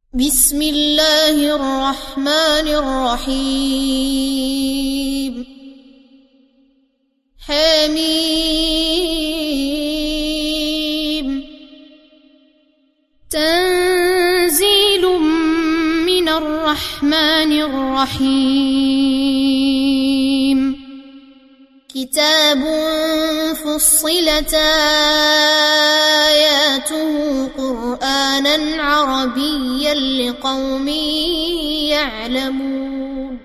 بسم الله الرحمن الرحيم حميم تنزيل من الرحمن الرحيم كتاب فصلت آياته قرآنا عربيا لقوم يعلمون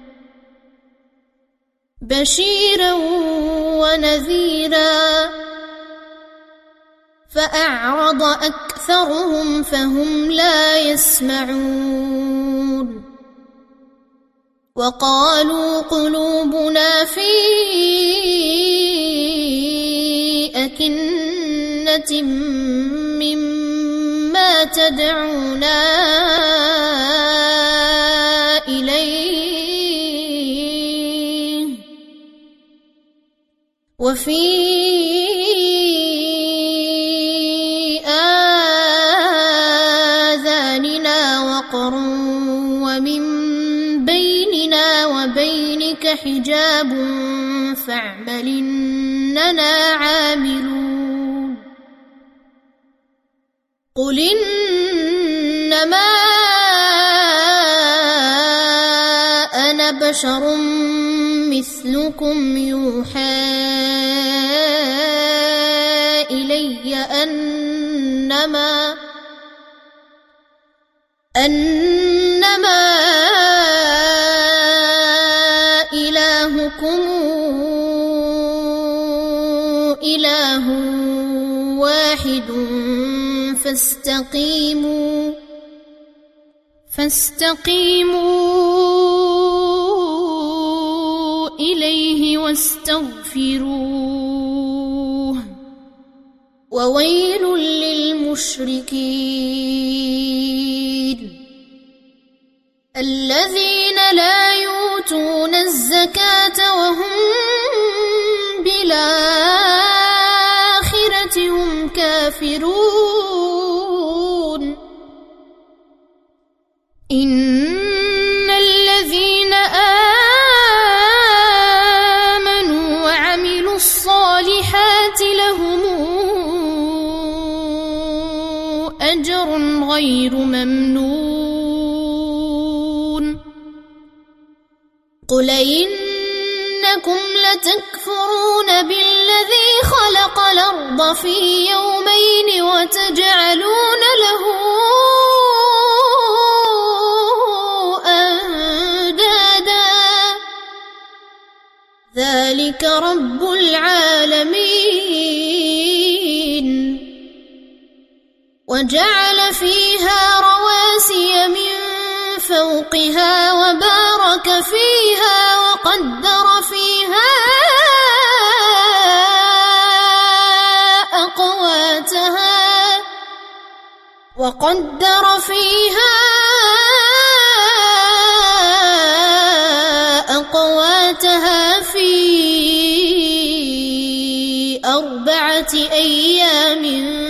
بشيرا ونذيرا فأعرض أكثرهم فهم لا يسمعون وقالوا قلوبنا في أكنة مما تدعونا إليه وفي آذاننا وقر ومن بيننا وبينك حجاب فاعمل إننا عاملون قل إنما أنا بشر مثلكم يوحى إلي أنما إلهكم إله واحد فاستقيموا إليه واستغفروه وويل للمشركين الذين لا يؤتون الزكاة وهم بالآخرة هم كافرون إن الذين آمنوا وعملوا الصالحات لهم أجر غير ممنون قل إنكم لتكفرون بالذي خلق الأرض في يومين وتجعلون له أندادا ذلك رب العالمين وجعل فيها رواسي من فوقها وبارك فيها وقدر فيها أقواتها في 4 أيام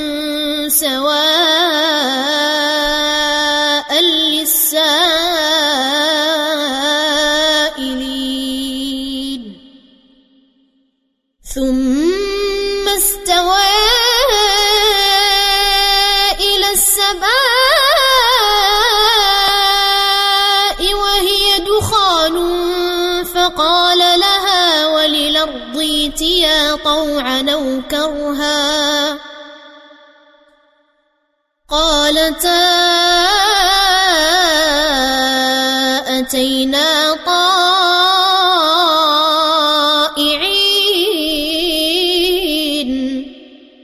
سواء للسائلين ثم استوى إلى السماء وهي دخان فقال لها وللأرض ائتيا طوعا أو كرها قالتا أتينا طائعين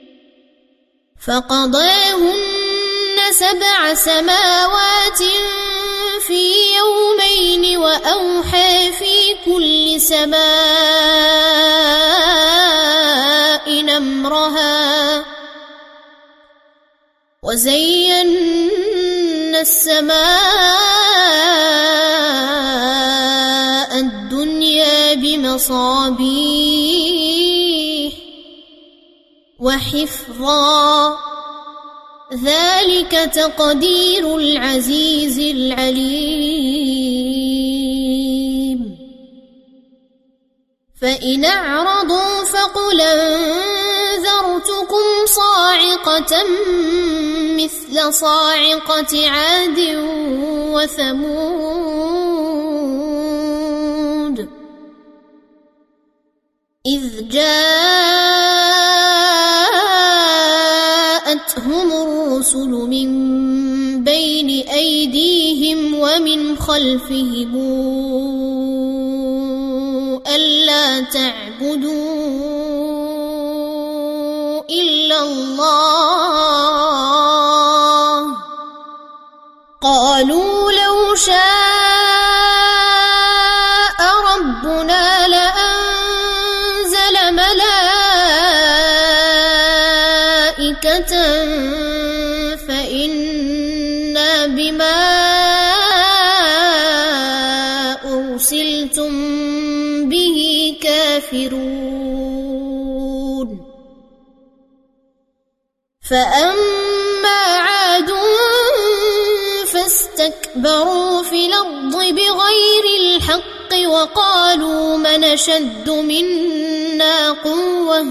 فقضاهن 7 سماوات في يومين وأوحى في كل سماء أمرها وزينا السماء الدنيا بمصابيح وحفظا ذلك تقدير العزيز العليم فإن أعرضوا فقل أنذرتكم صاعقة مثل صاعقة عاد وثمود إذ جاءتهم الرسل من بين أيديهم ومن خلفهم ألا تعبدوا إلا الله قالوا لو شاء ربنا لأنزل ملائكة فإنا بما أرسلتم به كافرون فأما عاد فاستكبروا في الأرض بغير الحق وقالوا من أشد منا قوة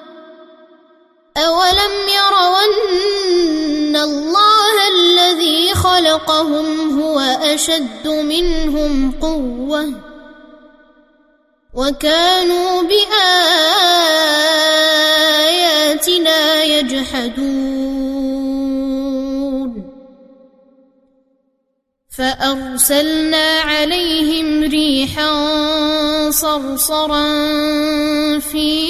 أولم يروا أن الله الذي خلقهم هو أشد منهم قوة وكانوا بآياتنا يجحدون فأرسلنا عليهم ريحا صرصرا في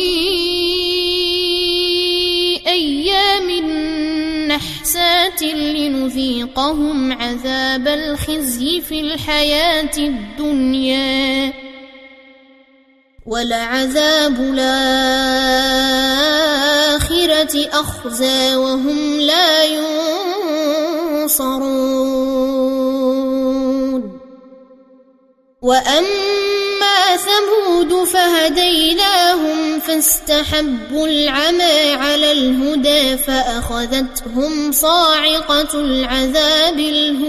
أيام نحسات لنذيقهم عذاب الخزي في الحياة الدنيا ولعذاب الآخرة أخزى وهم لا ينصرون وأما ثمود فهديناهم فاستحبوا العمى على الهدى فأخذتهم صاعقة العذاب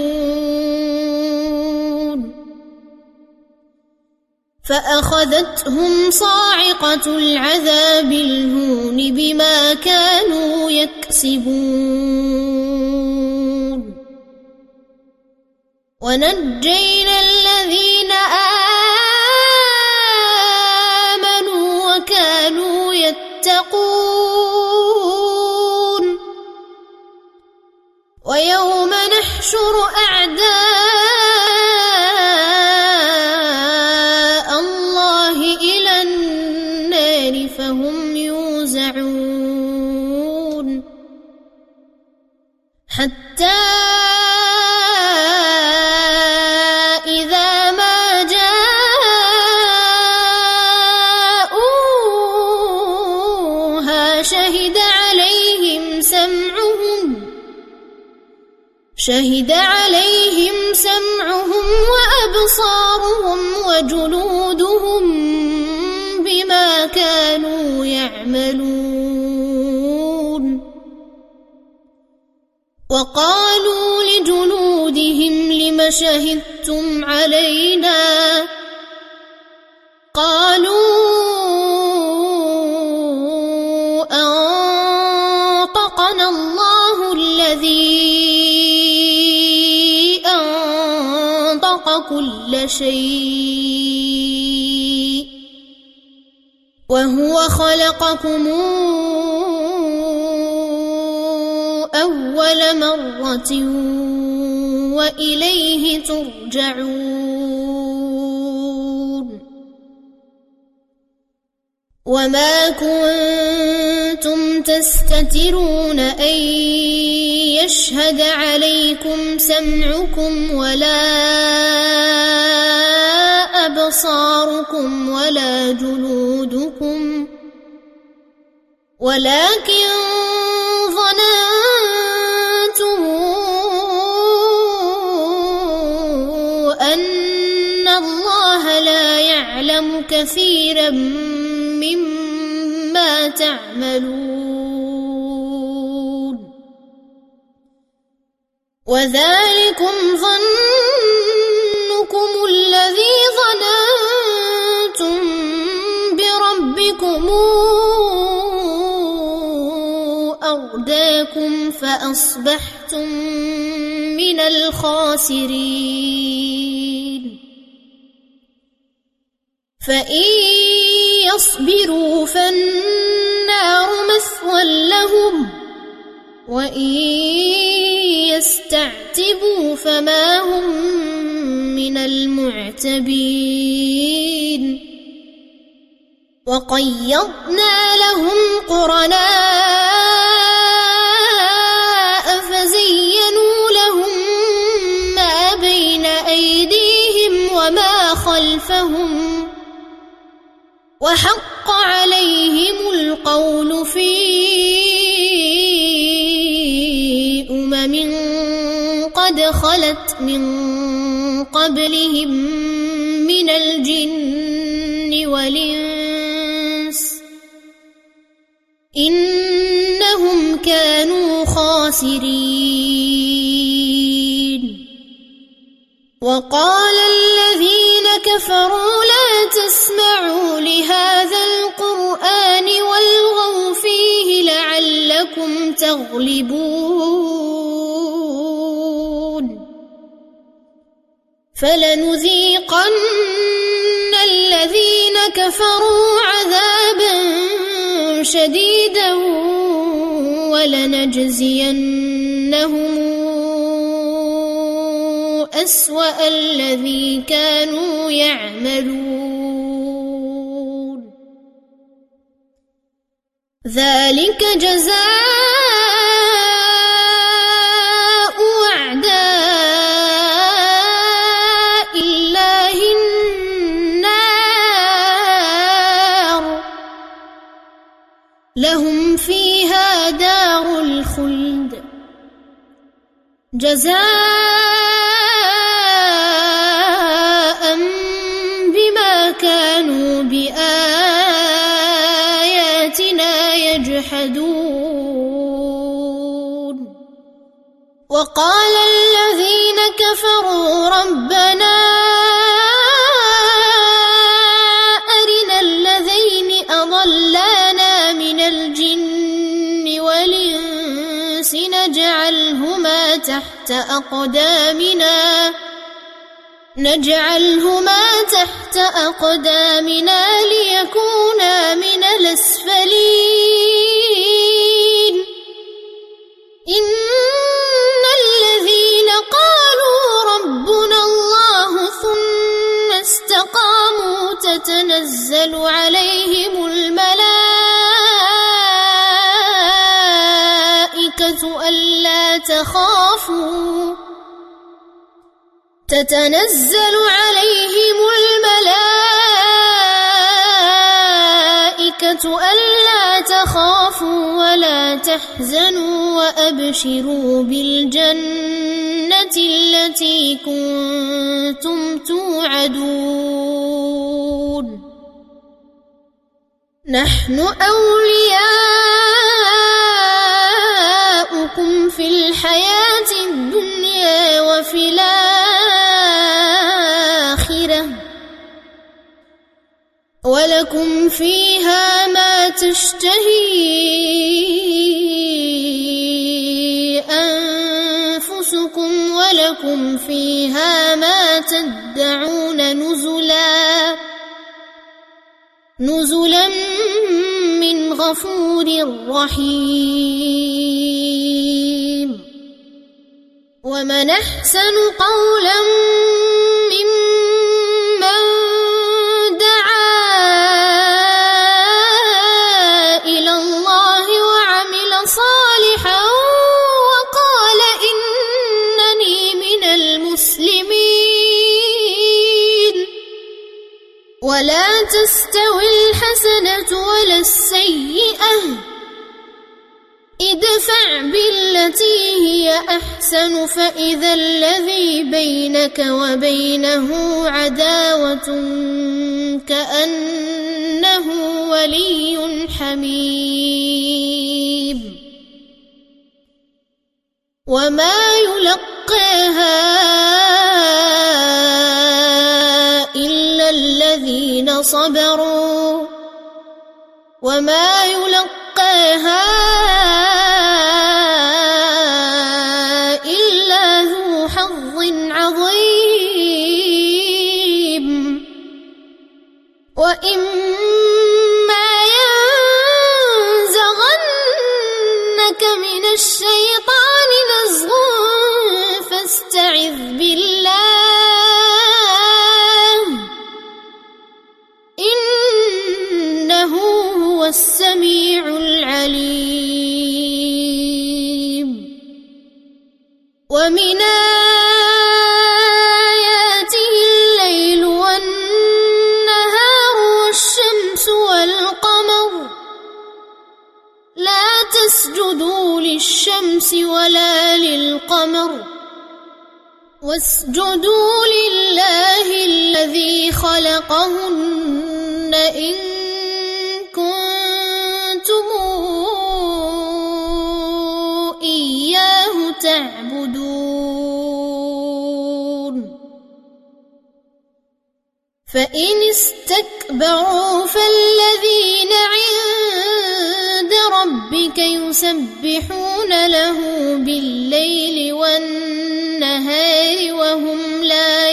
الهون بما كانوا يكسبون ونجينا الذين آمنوا وكانوا يتقون ويوم نحشر أعداء الله إلى النار فهم يوزعون حتى إذا ما جاءوها شهد عليهم سمعهم وأبصارهم وجلودهم بما كانوا يعملون وقالوا لجلودهم لم شهدتم علينا قالوا أنطقنا الله الذي أنطق كل شيء وهو خلقكم أول مرة وإليه ترجعون وما كنتم تستترون أن يشهد عليكم سمعكم ولا أبصاركم ولا جلودكم ولكن ظننتم أن الله لا يعلم كثيرا مما تعملون وذلكم ظنكم الذي ظننتم بربكم أرداكم فأصبحتم من الخاسرين فإن يصبروا فالنار مثوى لهم وإن يستعتبوا فما هم من المعتبين وقيضنا لهم قرناء فزينوا لهم ما بين أيديهم وما خلفهم وحق عليهم القول في قد خلت من قبلهم من الجن والإنس إنهم كانوا خاسرين وقال الذين كفروا لا تسمعوا لهذا القرآن والغوا فيه لعلكم تغلبون فلنذيقن الذين كفروا عذابا شديدا ولنجزينهم أسوأ الذي كانوا يعملون ذلك جزاء أعداء الله النار لهم فيها دار الخلد جزاء بما كانوا بآياتنا يجحدون وقال الذين كفروا ربنا أرنا الذين أضلانا من الجن والإنس نجعلهما تحت أقدامنا ليكونا من الأسفلين إن الذين قالوا ربنا الله ثم استقاموا تتنزل عليهم الملائكة ألا تخافوا ولا تحزنوا وأبشروا بالجنة التي كنتم توعدون نحن أولياؤكم في الحياة الدنيا وفي الآخرة ولكم فيها ما تشتهي أنفسكم ولكم فيها ما تدعون نزلا من غفور رحيم ومن أحسن قولا ممن دعا إلى الله وعمل صالحا وقال إنني من المسلمين ولا تستوي الحسنة ولا السيئة ادفع بالتي هي أحسن فإذا الذي بينك وبينه عداوة كأنه ولي حميم وما يلقى يلقاها إلا الذين صبروا وما يلقاها إلا ذو حظ عظيم وإما ينزغنك من الشيطان نزغ فاستعذ بالله إنه هو السميع العليم ومن آياته الليل والنهار والشمس والقمر لا تسجدوا للشمس ولا للقمر واسجدوا لله الذي خلقهن إن كنتم إياه تعبدون فإن استكبروا فالذين عند ربك يسبحون له بالليل والنهار وهم لا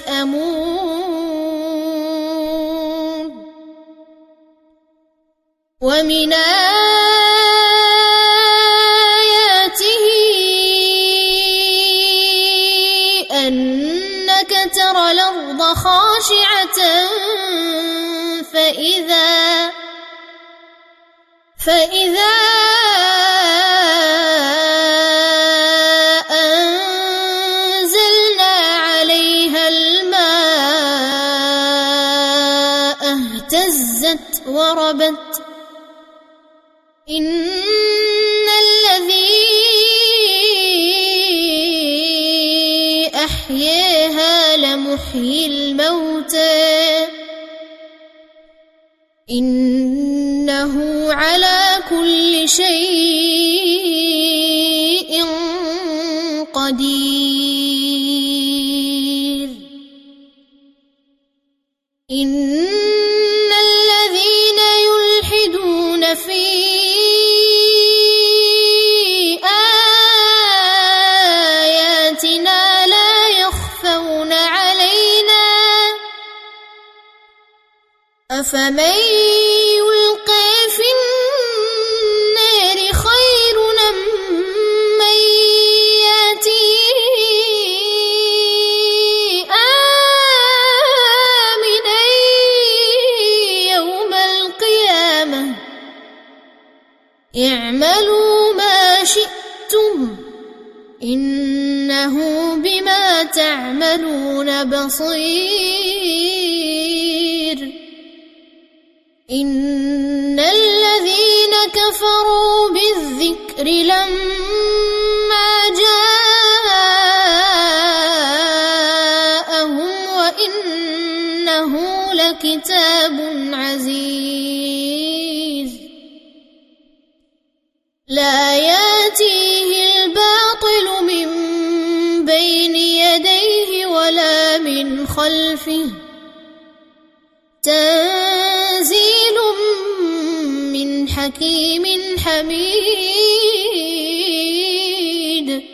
يسأمون ومن آياته أنك ترى الأرض خاشعة فإذا أنزلنا عليها الماء اهتزت وربت إن الذي أحياها لمحيي الموتى إنه على كل شيء قدير إن الذين يلحدون في آياتنا لا يخفون علينا أفمن يلقى في النار خير أم من يأتي آمنا يوم القيامة اعملوا ما شئتم إنه بما تعملون بصير إن الذين كفروا بالذكر لما جاءهم وإنه لكتاب عزيز لا يأتيه الباطل من بين يديه ولا من خلفه تنزيل من حكيم حميد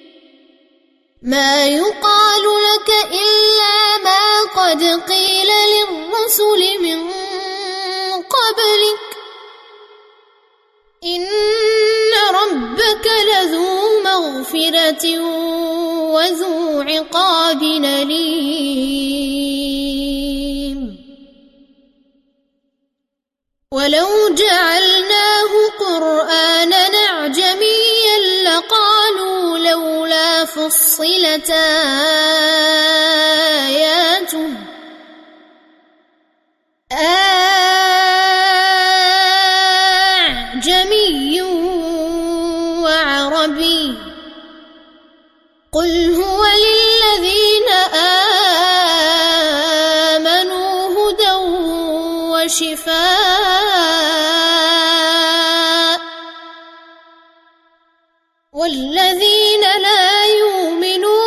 ما يقال لك إلا ما قد قيل للرسل من قبلك إن ربك لذو مغفرة وذو عقاب أليم ولو جعلناه قرآنا أعجميا لقالوا لولا فصلت آياته أعجمي وعربي قل هو للذين آمنوا هدى وشفاء والذين لا يؤمنون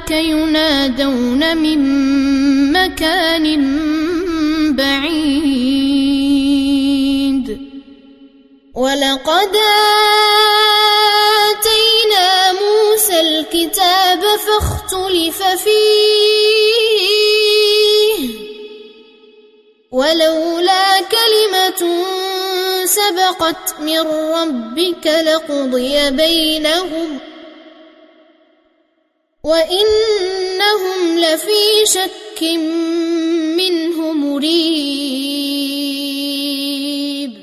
أولئك ينادون من مكان بعيد ولقد آتينا موسى الكتاب فاختلف فيه ولولا كلمة سبقت من ربك لقضي بينهم وإنهم لفي شك منه مريب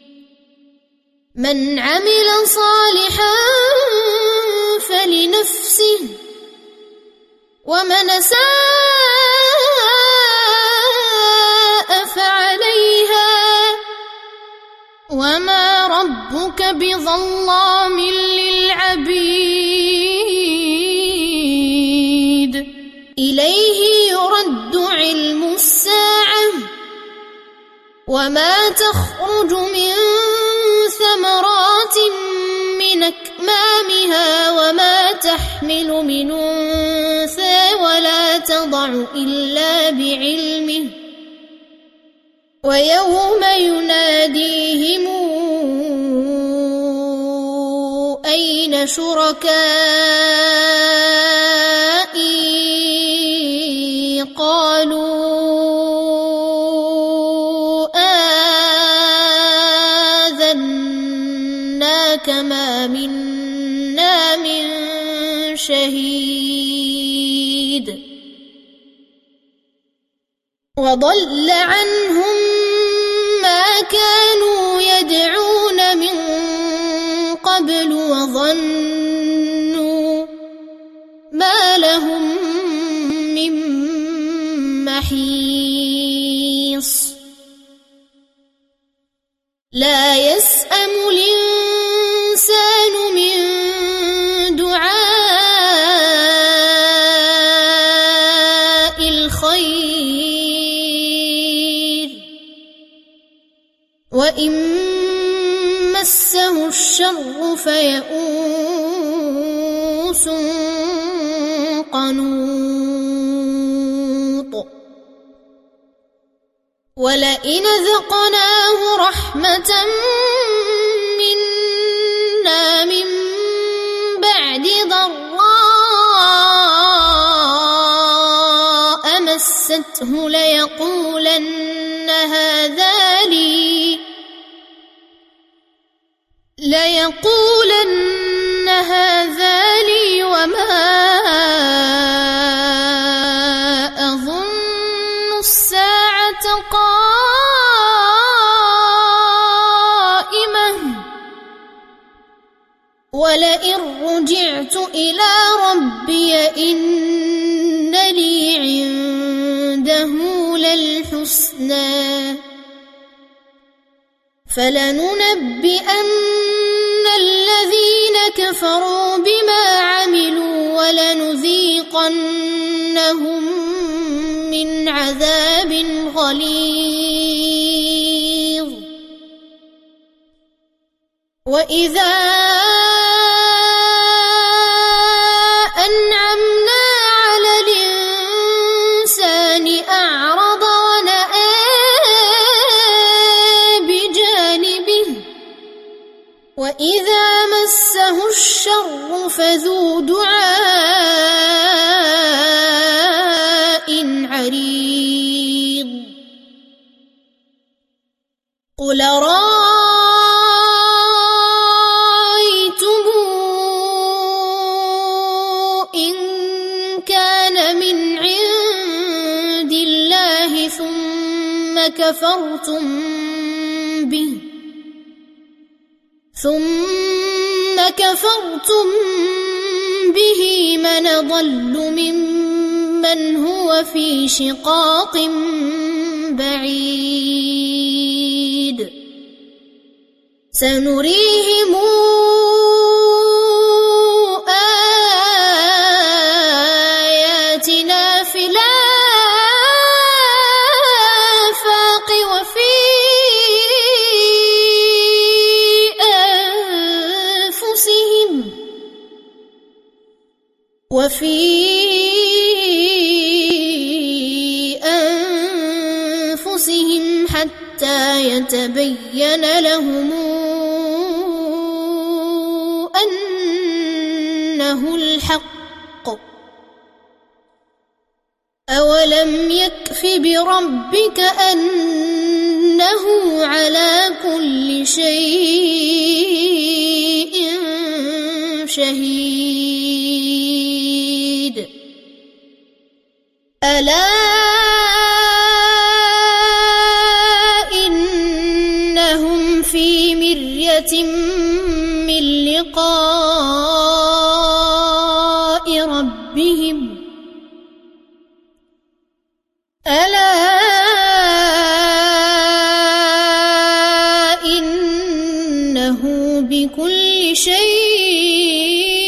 من عمل صالحا فلنفسه ومن أساء فعليها وما ربك بظلام للعبيد إليه يرد علم الساعة وما تخرج من ثمرات من أكمامها وما تحمل من أنثى ولا تضع إلا بعلمه ويوم يناديهم أين شركائي قالوا آذناك ما منا من شهيد وضل عنهم ما كانوا يدعون من قبل وظنوا ما لهم من محيص لا يسأم الإنسان من دعاء الخير وإن مسه الشر فيئوس قنوط ولئن ذقناه رحمة منا من بعد ضراء مسته ليقولن هذا لي وما أظن الساعة قائمة ولئن رجعت إلى ربي إن لي عنده للحسنى فلننبئن الذين كفروا بما عملوا ولنذيقنهم من عذاب غليظ وإذا أنعمنا على الإنسان أعرض ونأى بجانبه وإذا مسه الشر فذو دعاء عريض قل رأيتم إن كان من عند الله ثم كفرتم به من ضل ممن هو في شقاق بعيد سنريهم آياتنا في الآفاق وفي حتى يتبين لهم أنه الحق. أولم يكف بربك أنه على كل شيء شهيد. ألا إنهم في مرية من لقاء ربهم ألا إنه بكل شيء